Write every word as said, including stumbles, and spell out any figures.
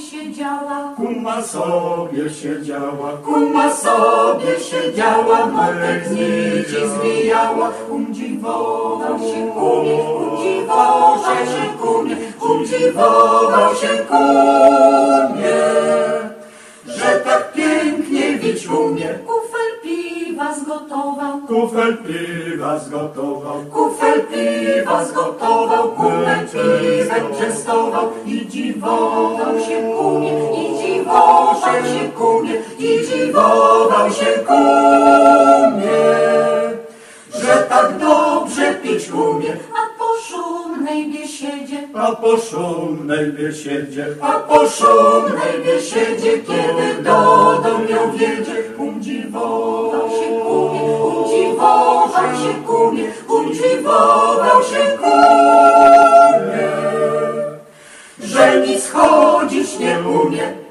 siedziała, Kuma sobie siedziała, kuma sobie siedziała, motek z nici zwijała. Umdziwował się kumie, umdziwował się kumie, umdziwował się kumie, że tak pięknie wić umie. Kufel piwa zgotował, Kufel piwa zgotował, kufel piwa zgotował, kumę piwem częstował. i dziwował się kumie, i dziwował się kumie, I dziwował się kumie, że tak dobrze pić umie. a po szumnej biesiedzie, A po szumnej biesiedzie, a po szumnej biesiedzie, kiedy do domu ją wiedzie, umdziwował się kumie, umdziwował się kumie, umdziwował się kumie, że nic chodzić nie umie.